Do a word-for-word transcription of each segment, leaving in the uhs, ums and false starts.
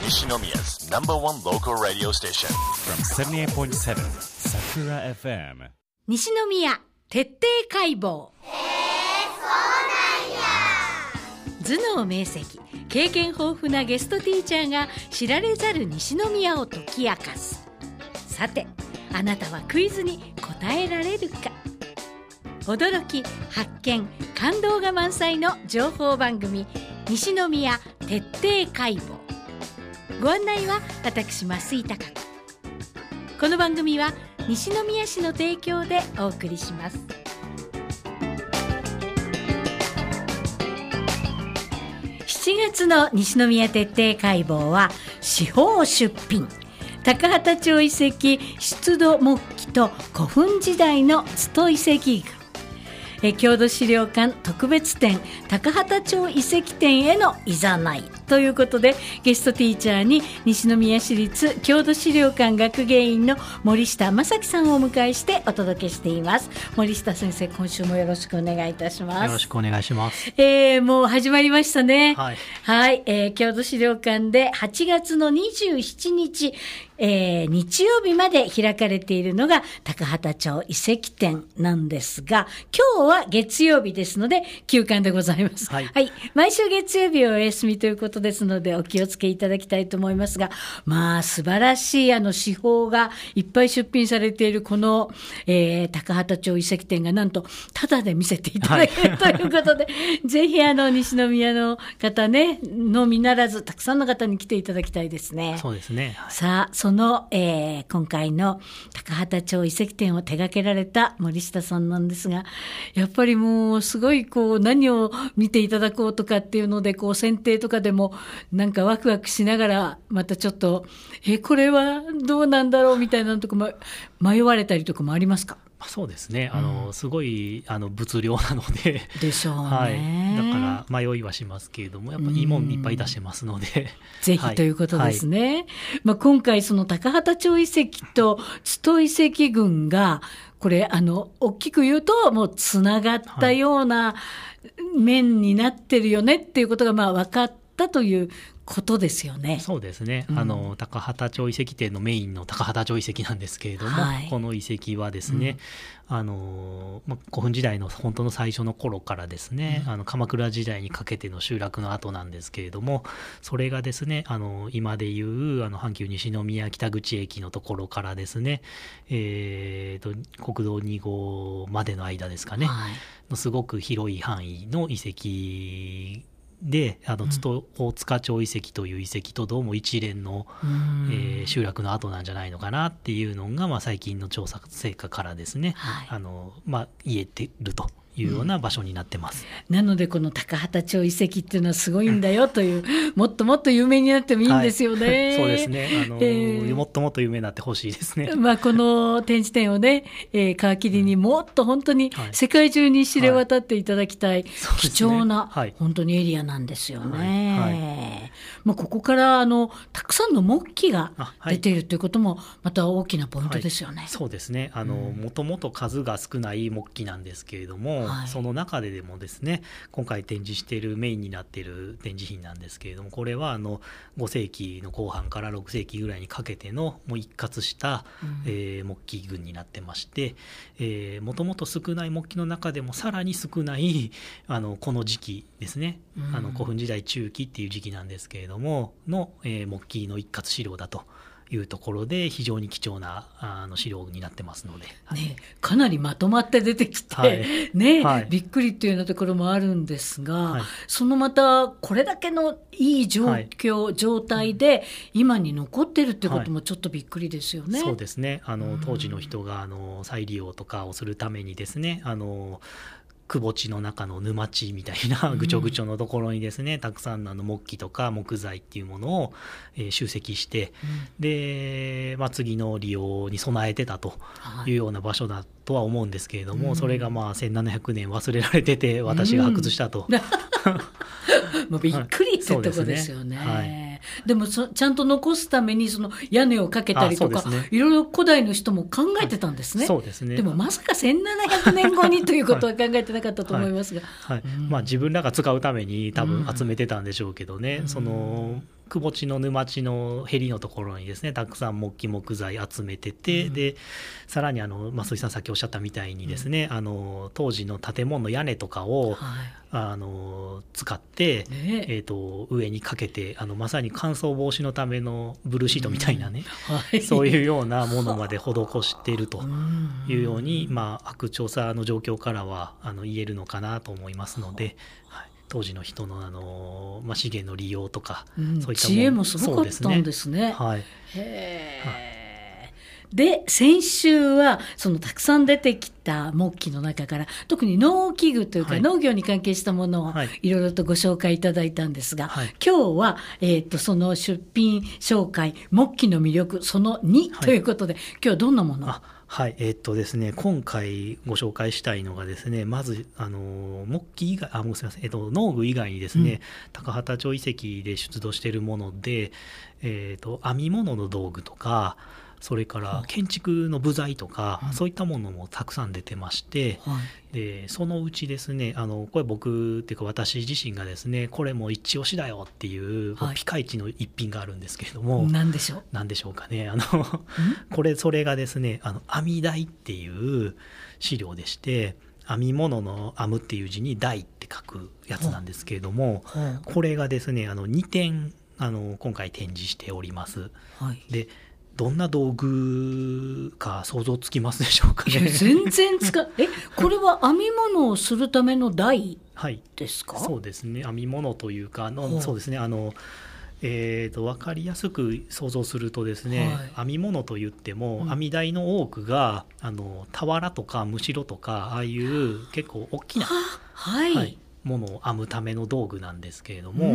Nishnomiya's number one local radio station. From seventy-eight point seven Sakura エフエム西宮徹底解剖。頭脳明晰、経験豊富なゲストティーチャーが知られざる西宮を解き明かす。さて、あなたはクイズに答えられるか。驚き、発見、感動が満載の情報番組、西宮徹底解剖。ご案内は私、増井貴子。この番組は西宮市の提供でお送りします。しちがつの西宮徹底解剖は司法出品、高畑町遺跡出土木器と古墳時代の津戸遺跡群、え郷土資料館特別展高畑町遺跡展へのいざないということで、ゲストティーチャーに西宮市立郷土資料館学芸員の森下正樹さんをお迎えしてお届けしています。森下先生、今週もよろしくお願いいたします。 よろしくお願いします。 えー、もう始まりましたね。 はい、 はい、えー、郷土資料館ではちがつのにじゅうしちにち、えー、日曜日まで開かれているのが高畑町遺跡展なんですが、今日は月曜日ですので休館でございます。 はい、 はい、毎週月曜日はお休みということですのでお気をつけいただきたいと思いますが、まあ素晴らしいあの手法がいっぱい出品されているこの、えー、高畑町遺跡展がなんとタダで見せていただける、はい、ということでぜひあの西宮の方ねのみならずたくさんの方に来ていただきたいですね。 そうですね。はい、 さあその、えー、今回の高畑町遺跡展を手掛けられた森下さんなんですが、やっぱりもうすごいこう何を見ていただこうとかっていうのでこう選定とかでもなんかワクワクしながらまたちょっとえこれはどうなんだろうみたいなとこも迷われたりとかもありますか？ そうですね、あの、うん、すごいあの物量なのででしょうね、 はい、だから迷いはしますけれども、やっぱいいもんいっぱい出してますので、うん、 ぜひということですね。はい、まあ、今回その高畑町遺跡と津戸遺跡群がこれあの大きく言うともうつながったような面になってるよねっていうことがまあ分かったということですよね。 そうですね、うん、あの高畑町遺跡展のメインの高畑町遺跡なんですけれども、はい、この遺跡はですね、うん、あのま、古墳時代の本当の最初の頃からですね、うん、あの鎌倉時代にかけての集落の跡なんですけれども、それがですねあの今でいうあの阪急西宮北口駅のところからですね、えー、と国道に号までの間ですかね、はい、のすごく広い範囲の遺跡で、あの津戸大塚町遺跡という遺跡とどうも一連の、えー、集落の跡なんじゃないのかなっていうのが、まあ、最近の調査成果からですね、はい、あのまあ、言えてるというような場所になってます。 うん、なのでこの高畑町遺跡っていうのはすごいんだよという、うん、もっともっと有名になってもいいんですよね。はい、 そうですね、あの、えー、もっともっと有名になってほしいですね。 まあ、この展示展をね、えー、皮切りにもっと本当に世界中に知れ渡っていただきたい、はい、貴重な、はい、本当にエリアなんですよね。はいはい、まあ、ここからあのたくさんの木器が出ているということもまた大きなポイントですよね。 はい、そうですね、あの、うん、もともと数が少ない木器なんですけれども、はい、その中ででもですね今回展示しているメインになっている展示品なんですけれども、これはあのごせいきの後半からろくせいきぐらいにかけてのもう一括した、うんえー、木器群になってまして、えー、もともと少ない木器の中でもさらに少ないあのこの時期ですね、うん、あの古墳時代中期っていう時期なんですけれどもの、えー、木器の一括資料だというところで非常に貴重なあの資料になってますので、 ね、かなりまとまって出てきて、はいねはい、びっくりというようなところもあるんですが、はい、そのまたこれだけのいい状況、はい、状態で今に残ってるっていうこともちょっとびっくりですよね。 はい、そうですね、あの当時の人があの再利用とかをするためにですね、あの窪地の中の沼地みたいなぐちょぐちょのところにですね、うん、たくさんのあの木器とか木材っていうものを、えー、集積して、うん、で、まあ、次の利用に備えてたというような場所だとは思うんですけれども、はい、それがまあせんななひゃくねん忘れられてて私が発掘したと、うんもうびっくりってとこですよね。はい、でね、はい、でもそちゃんと残すためにその屋根をかけたりとか、ね、いろいろ古代の人も考えてたんですね。 そうですね。 でもまさかせんななひゃくねんごにということは考えてなかったと思いますが、 はいはいはい、うん、まあ、自分らが使うために多分集めてたんでしょうけどね、うん、そのくぼ地の沼地のへりのところにですねたくさん木木材集めてて、うん、でさらにあの増井さんさっきおっしゃったみたいにですね、うん、あの当時の建物の屋根とかを、はい、あの使って、ねえー、と上にかけてあのまさに乾燥防止のためのブルーシートみたいなね、うんはい、そういうようなものまで施しているというように、まあ、悪調査の状況からはあの言えるのかなと思いますので、はい、当時の人の、あの、まあ、資源の利用とか、うん、そういったもの知恵もすごかったんですね。 はい、 へー、はい、で先週はそのたくさん出てきた木器の中から特に農機具というか、はい、農業に関係したものをいろいろとご紹介いただいたんですが、はい、今日は、えー、とその出品紹介木器の魅力そのにということで、はい、今日はどんなものをはい、えーっとですね、今回ご紹介したいのがですね、まずあの木器以外、あ、もうすみません、えーっと農具以外にですね、うん、高畑町遺跡で出土しているもので、えーっと編み物の道具とか、それから建築の部材とか、うん、そういったものもたくさん出てまして、はい、でそのうちですね、あのこれ僕っていうか私自身がですね、これも一押しだよっていう、はい、ピカイチの一品があるんですけれども、 何でしょう何でしょうかね、あのこれそれがですね、あの編み台っていう資料でして、編み物の編むっていう字に台って書くやつなんですけれども、はいはい、これがですね、あのにてんあの今回展示しております。はい、でどんな道具か想像つきますでしょうかね。 いや全然つかえこれは編み物をするための台ですか？ はい、そうですね、編み物というかのそうですね、あの、えー、と分かりやすく想像するとですね、はい、編み物といっても、うん、編み台の多くがあの俵とかむしろとかああいう結構大きな、 はいはい、 ものを編むための道具なんですけれども、うん、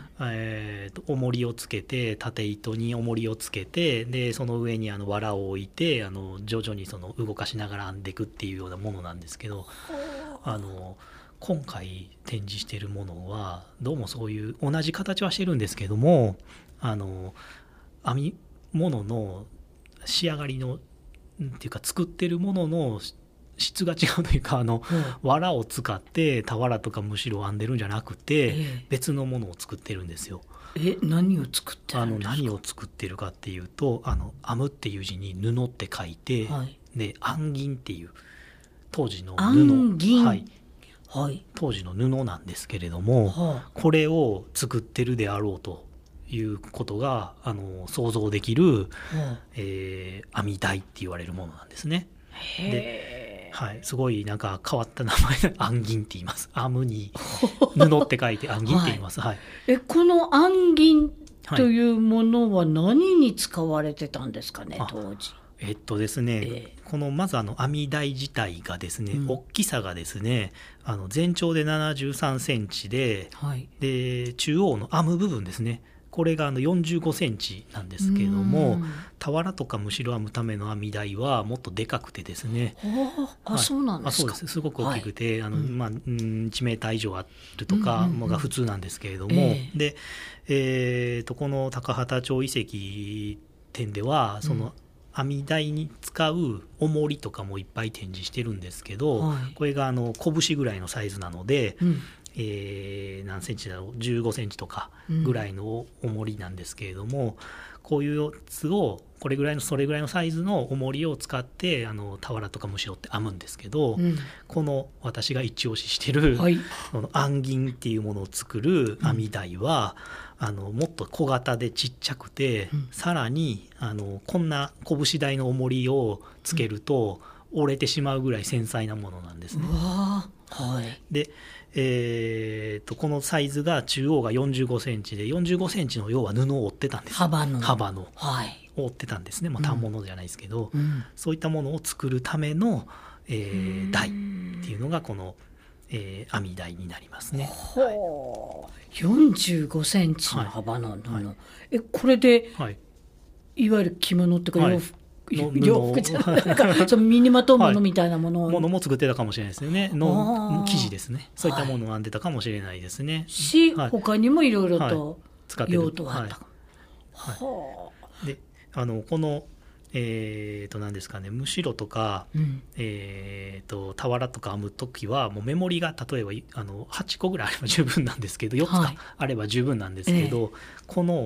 えー、と重りをつけて縦糸に重りをつけて、でその上にあの藁を置いてあの徐々にその動かしながら編んでいくっていうようなものなんですけど、あの今回展示しているものはどうもそういう同じ形はしてるんですけども、あの編み物の仕上がりのっていうか作ってるものの質が違うというか、あの、うん、藁を使って俵とかむしろ編んでるんじゃなくて、ええ、別のものを作ってるんですよ。 え何を作ってるんですか？ あの何を作ってるかっていうと、あの編むっていう字に布って書いて、はい、で編銀っていう当時の布、 編銀、 はいはい、 当時の布なんですけれども、はあ、これを作ってるであろうということがあの想像できる、はあえー、編み台って言われるものなんですね。ではい、すごいなんか変わった名前で編銀って言います。編むに布って書いて編銀って言います。はいはい、 えこの編銀というものは何に使われてたんですかね、はい、当時。 えっとですね、えー、このまずあの編み台自体がですね、うん、大きさがですね、あの全長でななじゅうさんセンチで、はい、で中央の編む部分ですね、これがあのよんじゅうごセンチなんですけれども、俵とかむしろ編むための編み台はもっとでかくてですね、 あ、そうなんですか。 あ、そうです。すごく大きくて、はい、あのまあ、いちメーター以上あるとかのが普通なんですけれども、うんうんうん、で、えー、とこの高畑町遺跡展ではその編み台に使う重りとかもいっぱい展示してるんですけど、はい、これがあの拳ぐらいのサイズなので、うんえー、何センチだろうじゅうごセンチとかぐらいの重りなんですけれども、うん、こういうやつをこれぐらいのそれぐらいのサイズの重りを使ってあの俵とかむしろって編むんですけど、うん、この私が一押ししてる、はい、この編銀っていうものを作る編み台は、うん、あのもっと小型でちっちゃくて、うん、さらにあのこんな拳台の重りをつけると、うん、折れてしまうぐらい繊細なものなんですね。 うわ、はい、 でえー、とこのサイズが中央がよんじゅうごセンチでよんじゅうごセンチの要は布を折ってたんです。 幅の幅の、 はい、 折ってたんですね、まあ、反物じゃないですけど、うん、そういったものを作るための、えー、台っていうのがこの、えー、編み台になりますね。 はい、よんじゅうごセンチの幅の布、はいはい、えこれで、はい、いわゆる着物っていうか洋服、はい洋服じゃないなんかその身にまとうものみたいなものを、 はい、ものも作ってたかもしれないですよね。の生地ですね。そういったものを編んでたかもしれないですね。 し、 はい、 他にもいろいろと用途があった。 はいはい、であのこのえー、と何ですかね、むしろとか、うんえー、と俵とか編むときはもうメモリが例えばあのはちこぐらいあれば十分なんですけどよっつかあれば十分なんですけど、えー、この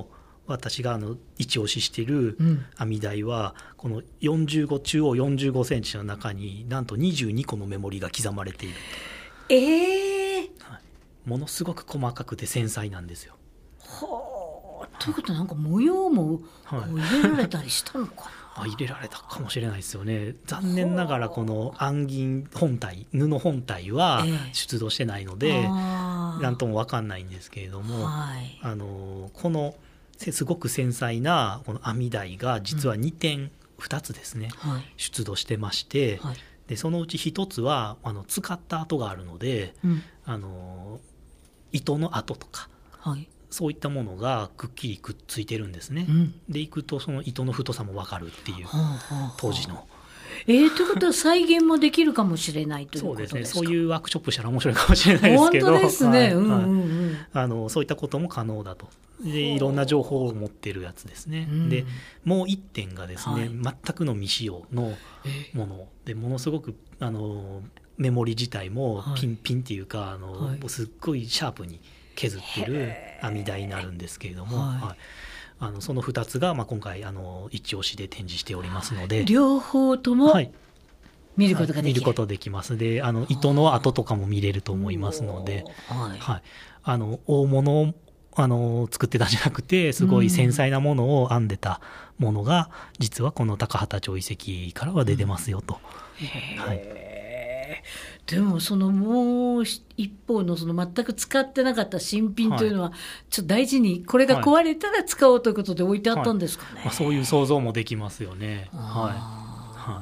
私があの一押ししている編み台は、このよんじゅうご中央よんじゅうごセンチの中になんとにじゅうにこのメモリが刻まれている。 えーはい、ものすごく細かくて繊細なんですよ。 はあ、ということはなんか模様もこう入れられたりしたのかな、はいあ入れられたかもしれないですよね。残念ながらこの編銀本体布本体は出土してないので、ええ、なんとも分かんないんですけれども、はい、あのこのすごく繊細なこの編み台が実はにてん、うん、ふたつですね、はい、出土してまして、はい、でそのうちひとつはあの使った跡があるので、うん、あの糸の跡とか、はいそういったものがくっきりくっついてるんですね、うん、でいくとその糸の太さも分かるっていう、はあはあ、当時のえー、ということは再現もできるかもしれないということですか。 そうですね、そういうワークショップしたら面白いかもしれないですけど本当ですね、はいうんうんうん、 あのそういったことも可能だと。でいろんな情報を持ってるやつですね、うん、でもういってんがですね、はい、全くの未使用のものでものすごくあのメモリ自体もピンピンっていうかあの、はい、すっごいシャープに削ってる編み台になるんですけれども、はいはい、あのそのふたつが、まあ、今回あの一押しで展示しておりますので両方とも見ることができる、はい、 見ることできますであの糸の跡とかも見れると思いますので、はいはい、あの大物をあの作ってたんじゃなくてすごい繊細なものを編んでたものが、うん、実はこの高畑町遺跡からは出てますよと、うんはいでもそのもう一方のその全く使ってなかった新品というのはちょっと大事にこれが壊れたら使おうということで置いてあったんですかね、はいはいまあ、そういう想像もできますよね。はい、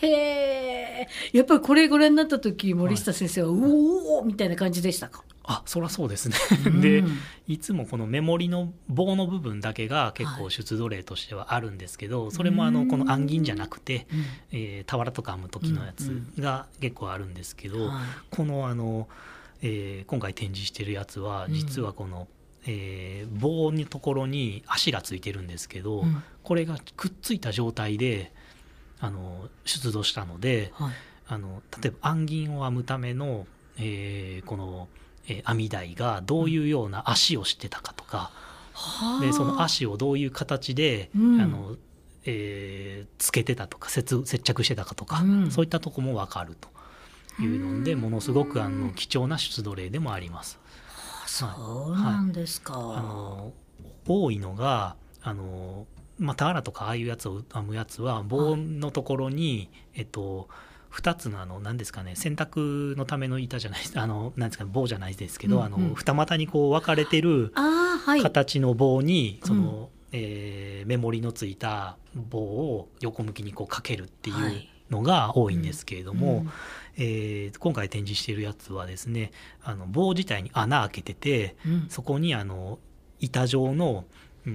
へえやっぱりこれご覧になった時森下先生は、はい、おおみたいな感じでしたか。 あそりゃそうですねでいつもこのメモリの棒の部分だけが結構出土例としてはあるんですけど、はい、それもあのこの編銀じゃなくて、うんえー、俵とか編む時のやつが結構あるんですけど、うんうん、このあの、えー、今回展示してるやつは実はこの、うんえー、棒のところに足がついてるんですけど、うん、これがくっついた状態であの出土したので、はい、あの例えば編銀を編むための、えー、このえー、編み台がどういうような足をしてたかとか、うん、でその足をどういう形で、うん、あのえー、つけてたとか 接, 接着してたかとか、うん、そういったとこも分かるというので、うん、ものすごくあの貴重な出土例でもあります。 そうなんですか、はい、 あの多いのがあのまた俵とかああいうやつを編むやつは棒のところに、えっとふたつのあの何ですかね洗濯のための板じゃないあの何ですか、ね、棒じゃないですけど、うんうん、あの二股にこう分かれてる形の棒に、はいそのうんえー、メモリのついた棒を横向きにこうかけるっていうのが多いんですけれども、はいうんえー、今回展示しているやつはですねあの棒自体に穴開けてて、うん、そこにあの板状のうん、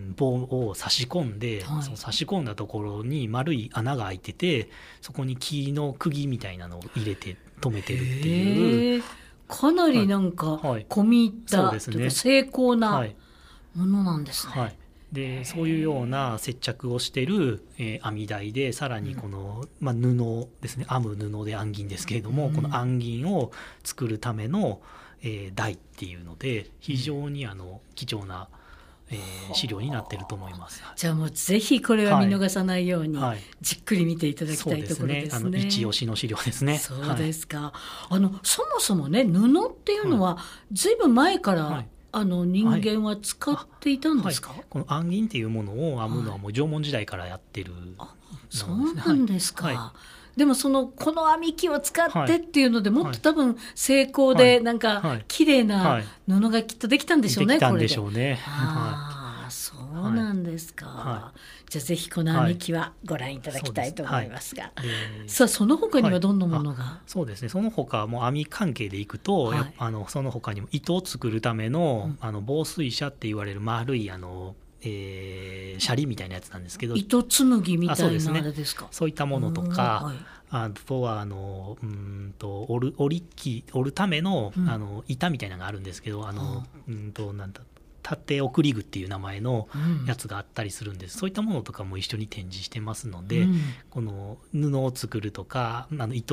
棒を差し込んで、はい、その差し込んだところに丸い穴が開いててそこに木の釘みたいなのを入れて留めてるっていうかなりなんか込み入った、はいはいというか精巧なものなんですね、はいはい、 でそういうような接着をしてる、えー、編み台でさらにこの、うんまあ、布ですね編む布で編銀ですけれども、うん、この編銀を作るための、えー、台っていうので非常にあの貴重なえー、資料になっていると思います。 じゃあもうぜひこれは見逃さないように、はい、じっくり見ていただきたいところですね。そうですね。あの一押しの資料ですね。 そうですか。はい、あのそもそもね布っていうのはずいぶん前から、はい、あの人間は使っていたんですか？はいはい、 この編銀っていうものを編むのはもう縄文時代からやってる、 はい、そうなんですか。はいでもそのこの編み機を使ってっていうので、はい、もっと多分精巧でなんか綺麗な布がきっとできたんでしょうね、 はいはい、できたんでしょうね。 ああ、そうなんですか、はい、じゃあぜひこの編み機はご覧いただきたいと思いますが、はい、さあその他にはどんなものが、はい、 そうですねその他も編み関係でいくと、はい、あのその他にも糸を作るため の,、うん、あの防水車って言われる丸いあのえー、シャリみたいなやつなんですけど糸紡ぎみたいなあれですか？ そうですね、そういったものとか、はい、あとはあのうんと織る織り機織るため の,、うん、あの板みたいなのがあるんですけどあの、うん、となんだ縦送り具っていう名前のやつがあったりするんです、うん、そういったものとかも一緒に展示してますので、うん、この布を作るとかあの糸を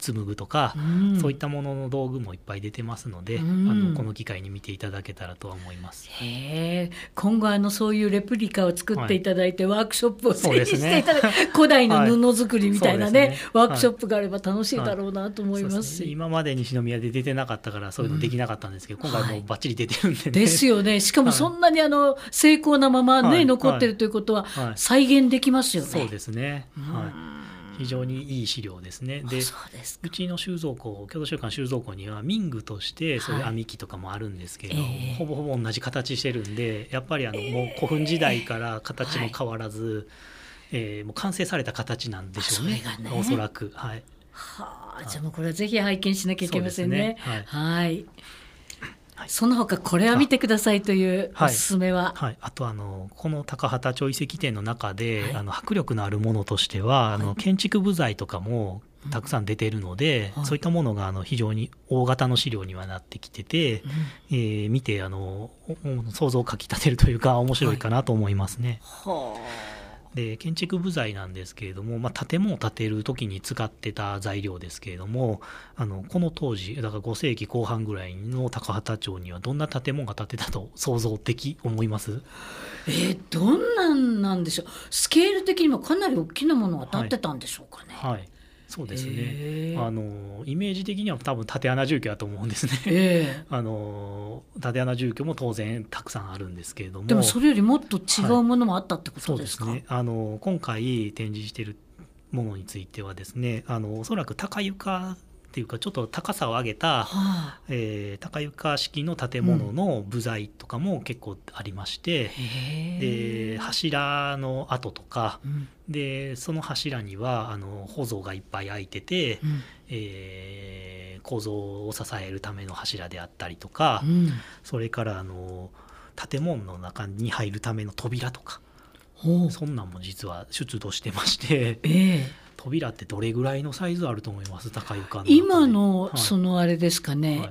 紡ぐとか、うん、そういったものの道具もいっぱい出てますので、うん、あのこの機会に見ていただけたらとは思います。 へー、今後あのそういうレプリカを作っていただいて、はい、ワークショップを整理していただいて、ね、古代の布作りみたいなね、はい、ねワークショップがあれば楽しいだろうなと思いますし、 はいはい、今まで西宮で出てなかったからそういうのできなかったんですけど、うん、今回もうバッチリ出てるんでね、 ですよね。しかもそんなにあの精巧なままね、はい、残ってるということは再現できますよね。 そうですね、はい、非常にいい資料ですね。で、うちの収蔵庫、郷土資料館収蔵庫には民具としてそういう編み機とかもあるんですけど、はい、ほぼほぼ同じ形してるんで、やっぱりあのもう古墳時代から形も変わらず、えーえー、もう完成された形なんでしょうね、ねおそらく、はい、 はあ、じゃあもうこれはぜひ拝見しなきゃいけませんね。 はい、 はいはい、その他これは見てくださいというおすすめは、 はいはい、あとあのこの高畑町遺跡展の中で、はい、あの迫力のあるものとしては、はい、あの建築部材とかもたくさん出ているので、うん、そういったものがあの非常に大型の資料にはなってきてて、うん、えー、見てあの想像をかきたてるというか面白いかなと思いますね。はい、で建築部材なんですけれども、まあ、建物を建てる時に使ってた材料ですけれども、あのこの当時だからご世紀後半ぐらいの高畑町にはどんな建物が建てたと想像的思います？ えー、どんなんなんでしょう。スケール的にもかなり大きなものが建ってたんでしょうかね。 はい、はい、そうですね、あのイメージ的には多分竪穴住居だと思うんですね、 えー、 あの竪穴住居も当然たくさんあるんですけれども、 でもそれよりもっと違うものもあったってことですか？ はい、そうですね、あの今回展示しているものについてはですね、あのおそらく高床っていうかちょっと高さを上げた、はあ、えー、高床式の建物の部材とかも結構ありまして、うん、で柱の跡とか、うん、でその柱にはあの舗造がいっぱい開いてて、うん、えー、構造を支えるための柱であったりとか、うん、それからあの建物の中に入るための扉とか、そんなんも実は出土してまして、えー扉ってどれぐらいのサイズあると思います？高床の今の、はい、そのあれですかね、はい、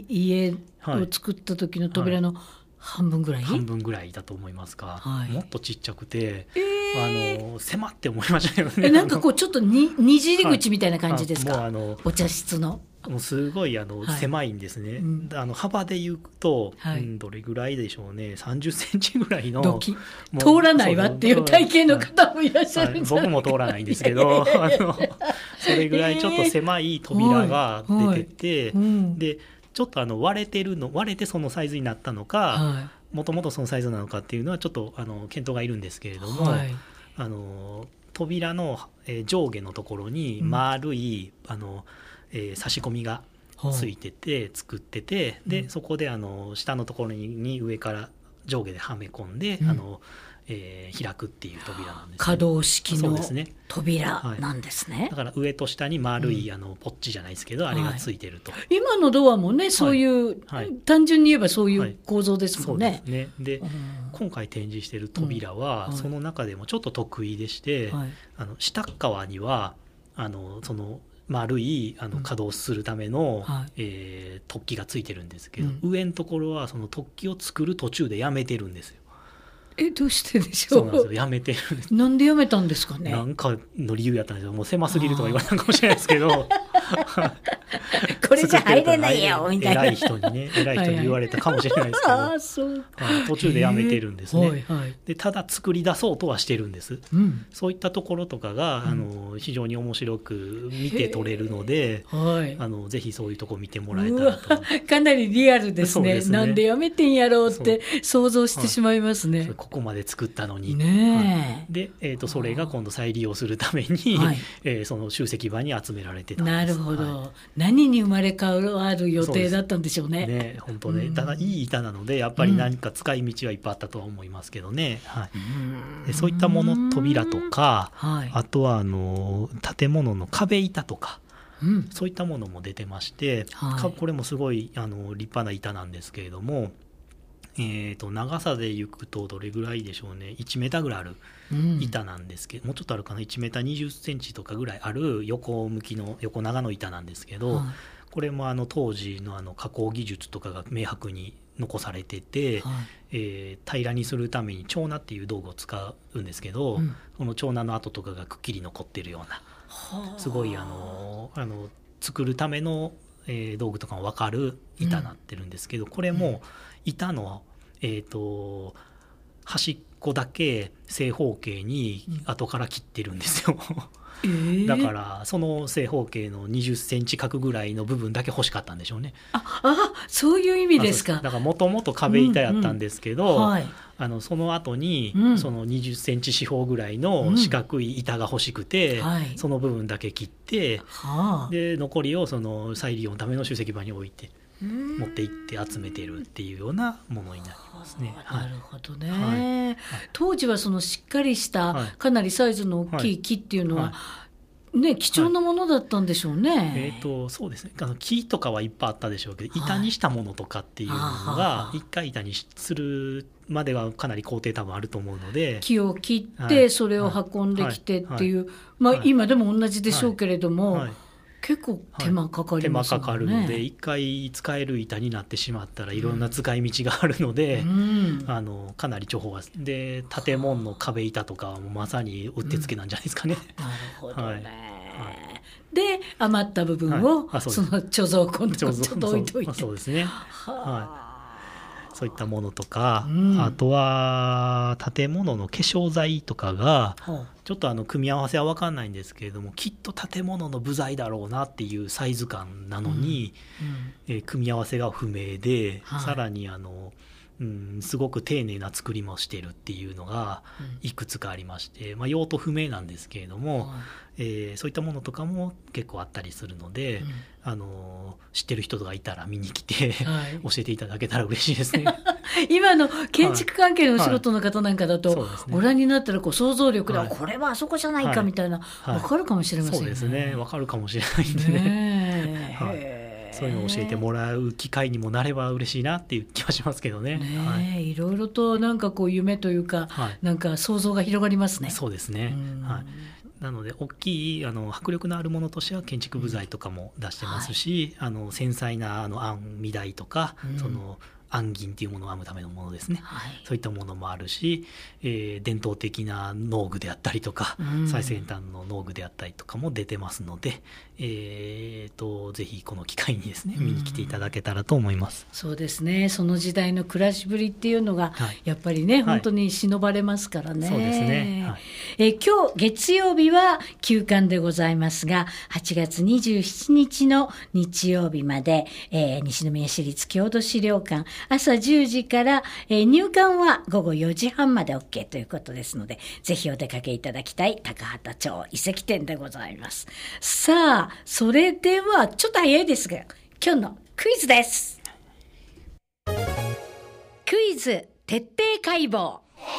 家を作った時の扉の半分ぐらい、 はい、半分ぐらいだと思いますか、はい、もっとちっちゃくて、えー、あの狭って思いましたよね。 えなんかこうちょっとににじり口みたいな感じですか？はい、もうあのお茶室のもうすごいあの、はい、狭いんですね、うん、あの幅でいうと、はい、うん、どれぐらいでしょうね、さんじゅっセンチぐらいの通らないわっていう体型の方もいらっしゃるんじゃない、 はい、僕も通らないんですけどあのそれぐらいちょっと狭い扉が出てて、えーはいはい、うん、でちょっとあの割れてるの割れてそのサイズになったのか、もともとそのサイズなのかっていうのはちょっとあの検討がいるんですけれども、はい、あの扉の上下のところに丸い、うん、あのえー、差し込みがついてて作ってて、で、うん、そこであの下のところに、に上から上下ではめ込んで、うん、あのえー、開くっていう扉なんです、ね、 可動式の扉なんですね、はい、 だから上と下に丸い、うん、あのポッチじゃないですけど、あれがついてると、はい、 今のドアもねそういう、はいはい、単純に言えばそういう構造ですもんね、はい、 そうですね。で、うん、今回展示してる扉は、うん、その中でもちょっと得意でして、はい、あの下側にはあのその丸いあの稼働するための、うん、はい、えー、突起がついてるんですけど、うん、上のところはその突起を作る途中でやめてるんですよ。 えどうしてでしょう。 そうなんですよ、やめてるんです。 なんでやめたんですかね。 なんかの理由やったんですよ。もう狭すぎるとか言われたかもしれないですけどこれじゃ入れないよみたいな、 偉い人にね偉い人に言われたかもしれないですけどあそう、はい、途中でやめてるんですね、はいはい、でただ作り出そうとはしてるんです、うん、そういったところとかが、うん、あの非常に面白く見て取れるので、はい、あのぜひそういうところ見てもらえたらと。 かなりリアルです ね, ですね。なんでやめてんやろうって想像してしまいますね。 ここまで作ったのに、 ね、 はい、で、えー、とそれが今度再利用するために、はい、えー、その集積場に集められてたんです。 なるほど、はい、何に生まれ変わる予定だったんでしょうね。 ね、本当ね、ただいい板なのでやっぱり何か使い道はいっぱいあったとは思いますけどね、うん、はい、でそういったもの扉とか、はい、あとはあの建物の壁板とか、うん、そういったものも出てまして、はい、これもすごいあの立派な板なんですけれども、えー、と長さでいくとどれぐらいでしょうね、いちメーターぐらいある板なんですけど、うん、もうちょっとあるかな、いちメーターにじゅっセンチとかぐらいある横向きの横長の板なんですけど、はい、これもあの当時 の, あの加工技術とかが明白に残されてて、はい、えー、平らにするために丁名っていう道具を使うんですけど、うん、この丁名の跡とかがくっきり残ってるような、すごいあのあの作るための、えー、道具とかも分かる板になってるんですけど、うん、これも板の、えー、と端っこだけ正方形に後から切ってるんですよ、うんえー、だからその正方形のにじゅっセンチ角ぐらいの部分だけ欲しかったんでしょうね。 ああ、そういう意味ですか。 だからもともと壁板やったんですけど、うんうんはい、あのその後に、うん、そのにじゅっセンチ四方ぐらいの四角い板が欲しくて、うんはい、その部分だけ切って、はあ、で残りをその再利用のための集積場に置いて持って行って集めてるっていうようなものになりますね。 はあ、なるほどね、はいはい、当時はそのしっかりしたかなりサイズの大きい木っていうのは、はいはいね、貴重なものだったんでしょうね、はいえー、とそうですね、あの木とかはいっぱいあったでしょうけど、板にしたものとかっていうのが一回板にするまではかなり工程多分あると思うので、 木を切ってそれを運んできてっていう、まあ、今でも同じでしょうけれども、はいはいはい結構手間かかりますよね、 はい、手間かかるので一回使える板になってしまったらいろんな使い道があるので、うん、あのかなり重宝で建物の壁板とかはもうまさにうってつけなんじゃないですかね、 うん、なるほどね、はいはい、で余った部分を、はい、そ, その貯蔵庫のとこちょっと置いといてそうですね、はいそういったものとか、うん、あとは建物の化粧材とかがちょっとあの組み合わせは分かんないんですけれども、きっと建物の部材だろうなっていうサイズ感なのに、うんうんえー、組み合わせが不明で、はい、さらにあの、うん、すごく丁寧な作りもしてるっていうのがいくつかありまして、まあ、用途不明なんですけれども、はいえー、そういったものとかも結構あったりするので、うんあの知ってる人がいたら見に来て、はい、教えていただけたら嬉しいですね今の建築関係のお仕事の方なんかだと、はいはいね、ご覧になったらこう想像力で、はい、これはあそこじゃないかみたいな、はい、分かるかもしれませんよね。 そうですね、分かるかもしれないんで ね, ね、はい、そういうのを教えてもらう機会にもなれば嬉しいなっていう気はしますけど ね, ね、はい、 いろいろとなんかこう夢というか、はい、なんか想像が広がりますね。 そうですね、はいなので大きいあの迫力のあるものとしては建築部材とかも出してますし、はい、あの繊細なあの編み台とか、うん、その暗銀っていうものを編むためのものですね、はい、そういったものもあるし、えー、伝統的な農具であったりとか、うん、最先端の農具であったりとかも出てますので、えー、とぜひこの機会にですね見に来ていただけたらと思います、 うん、そうですね、その時代の暮らしぶりっていうのが、はい、やっぱりね本当に忍ばれますからね、はい、そうですね、はいえー、今日月曜日は休館でございますが、はちがつにじゅうしちにちの日曜日まで、えー、西宮市立郷土資料館朝じゅうじから、えー、入館は午後よじはんまで OK ということですので、ぜひお出かけいただきたい高畑町遺跡展でございます。さあ、それではちょっと早いですが、今日のクイズです。クイズ徹底解剖。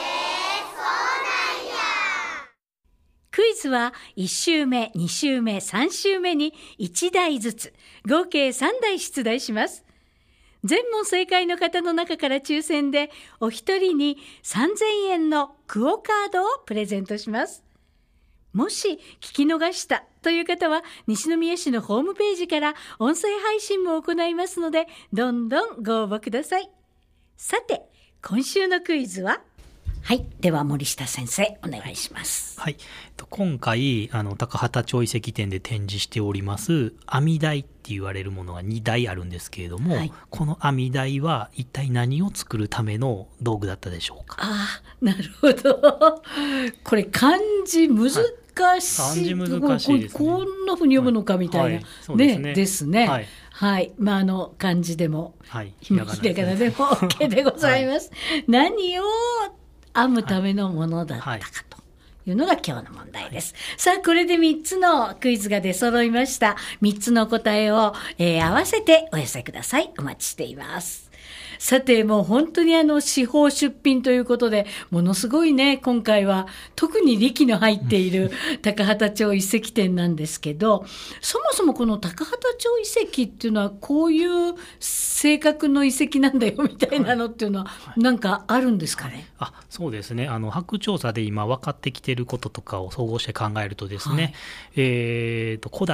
クイズはいち週目、に週目、さん週目にいち題ずつ、合計さん題出題します。全問正解の方の中から抽選でお一人にさんぜんえんのクオカードをプレゼントします。もし聞き逃したという方は西宮市のホームページから音声配信も行いますので、どんどんご応募ください。さて、今週のクイズは、はい、では森下先生お願いします。 はい、今回あの高畑町遺跡展で展示しております編み台って言われるものがに台あるんですけれども、はい、この編み台は一体何を作るための道具だったでしょうか。 ああ、なるほど。これ漢字難しい、はい、漢字難しいですね。こんな風に読むのかみたいな、はいはい、そうですね、ねですね、はいはい、まあ、あの漢字でも、はい、ひらがなでも OK でございます、はい、何を編むためのものだったか、はいはい、いうのが今日の問題です。さあ、これでみっつのクイズが出揃いました。みっつの答えを、えー、合わせてお寄せください。お待ちしています。さて、もう本当にあの司法出品ということで、ものすごいね、今回は特に力の入っている高畑町遺跡展なんですけど、そもそもこの高畑町遺跡っていうのはこういう性格の遺跡なんだよみたいなのっていうのはなんかあるんですかね。 はいはい、あ、そうですね。あの白調査で今分かってきていることとかを総合して考えるとですね、はい、えーと古代って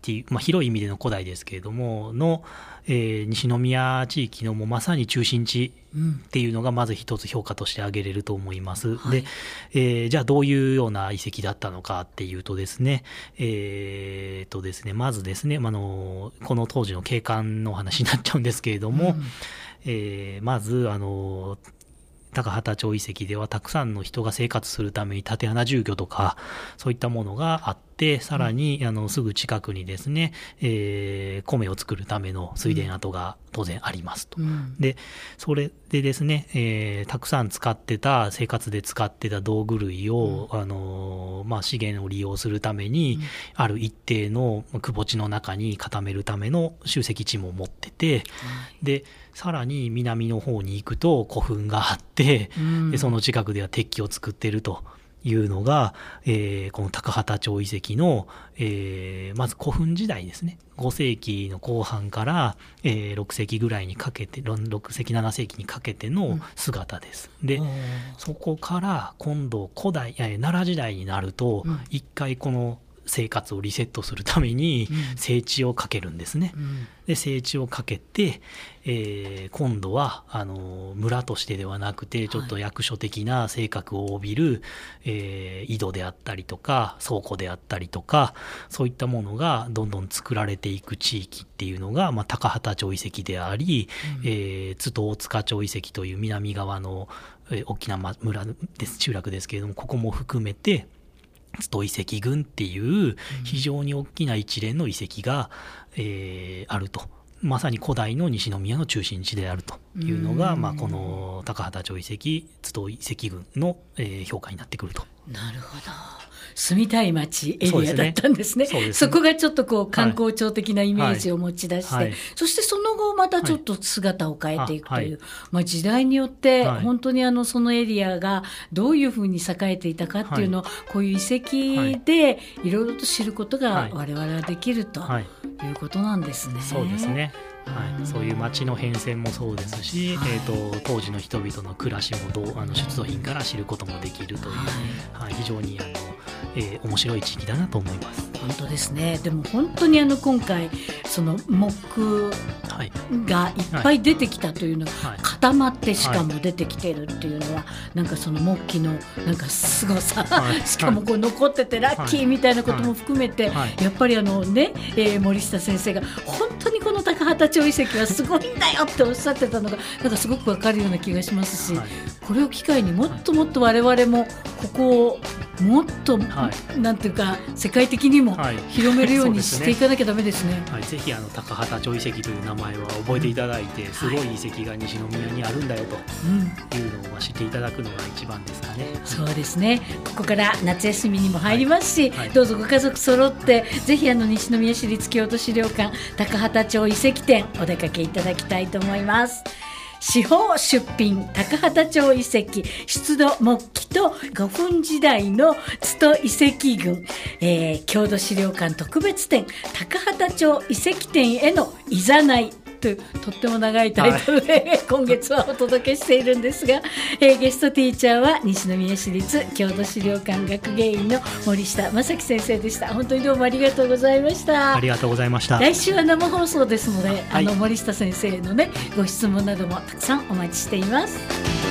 っていう、まあ、広い意味での古代ですけれどもの、えー、西宮地域のもうまさに中心地っていうのがまず一つ評価として挙げれると思います。 はい、 で、えー、じゃあどういうような遺跡だったのかっていうとですね、えー、とですねまずですね、あのこの当時の景観の話になっちゃうんですけれども、うん、えー、まずあの高畑町遺跡ではたくさんの人が生活するために竪穴住居とかそういったものがあって、さらに、うん、あのすぐ近くにですね、えー、米を作るための水田跡が当然ありますと、うん、でそれでですね、えー、たくさん使ってた生活で使ってた道具類を、うん、あのまあ、資源を利用するために、うん、ある一定の窪地の中に固めるための集積地も持ってて、うん、でさらに南の方に行くと古墳があって、うん、でその近くでは鉄器を作っているというのが、えー、この高畑町遺跡の、えー、まず古墳時代ですね。ご世紀の後半から、えー、ろく世紀ぐらいにかけてろく世紀なな世紀にかけての姿です、うん、でそこから今度古代奈良時代になると、うん、一回この生活をリセットするために整地をかけるんですね、うん、で整地をかけて、えー、今度はあの村としてではなくてちょっと役所的な性格を帯びる、はい、えー、井戸であったりとか倉庫であったりとかそういったものがどんどん作られていく地域っていうのが、まあ、高畑町遺跡であり、うん、えー、津戸大塚町遺跡という南側の、えー、大きな村です集落ですけれども、ここも含めて津戸遺跡群っていう非常に大きな一連の遺跡が、えー、あると、まさに古代の西宮の中心地であるというのが、まあ、この高畑町遺跡津戸遺跡群の、えー、評価になってくると。 なるほど、住みたい街エリアだったんですね。 そ, ですね そ, そこがちょっとこう観光庁的なイメージを持ち出して、はいはい、そしてその後またちょっと姿を変えていくという、はいはい、まあ、時代によって本当にあのそのエリアがどういうふうに栄えていたかっていうのを、はい、こういう遺跡でいろいろと知ることが我々はできるということなんですね、はいはい、 そうですね、はい、そういう街の変遷もそうですし、はい、えー、と当時の人々の暮らしもどうあの出土品から知ることもできるという、はいはい、非常にあの、えー、面白い地域だなと思います。 本当ですね。でも本当にあの今回その木がいっぱい出てきたというのが、はい、固まってしかも出てきてるっていうのは、はい、なんかその木器のなんかすごさ、はい、しかもこう残っててラッキーみたいなことも含めて、はいはい、やっぱりあのね、えー、森下先生が本当にこの高畑町遺跡はすごいんだよっておっしゃってたのがなんかすごくわかるような気がしますし、はい、これを機会にもっともっと我々もここをもっと、はい、なんていうか世界的にも広めるようにしていかなきゃダメですね。 はい、ぜひあの高畑町遺跡という名前は覚えていただいて、うん、すごい遺跡が西宮にあるんだよというのを知っていただくのが一番ですかね。 うん、そうですね。ここから夏休みにも入りますし、はいはい、どうぞご家族揃ってぜひあの西宮市立京都資料館高畑町遺跡展お出かけいただきたいと思います。司法出品高畑町遺跡出土木器と古墳時代の津戸遺跡群、えー、郷土資料館特別展高畑町遺跡展へのいざないというとっても長いタイトルで、はい、今月はお届けしているんですが、えー、ゲストティーチャーは西宮市立郷土資料館学芸員の森下正樹先生でした。本当にどうもありがとうございました。 ありがとうございました。 来週は生放送ですので、はい、あの森下先生のねご質問などもたくさんお待ちしています。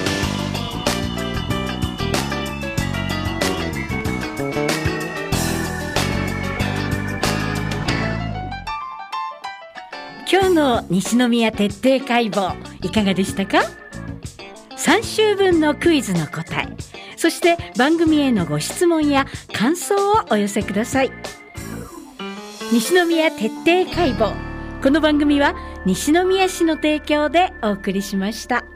今日の西宮徹底解剖いかがでしたか？さん週分のクイズの答え、そして番組へのご質問や感想をお寄せください。西宮徹底解剖、この番組は西宮市の提供でお送りしました。